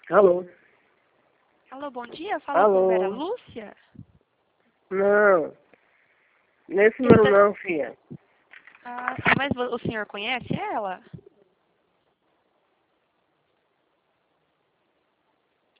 Alô? Alô, bom dia. Fala Alô? com Vera Lúcia. Não. Nesse número não, filha. Ah, sim, mas o senhor conhece ela?